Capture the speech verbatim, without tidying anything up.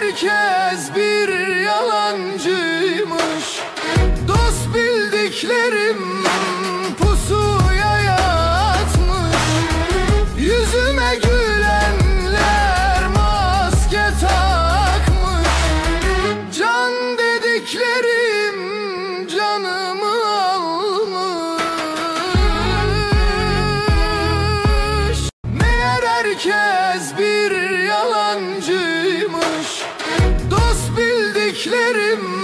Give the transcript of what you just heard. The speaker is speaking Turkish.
herkes bir yalancıymış. Dost bildiklerim pusuya yatmış. Yüzüme gülenler maske takmış. Can dediklerim canımı almış. Meğer herkes bir yalancıymış. Dost bildiklerim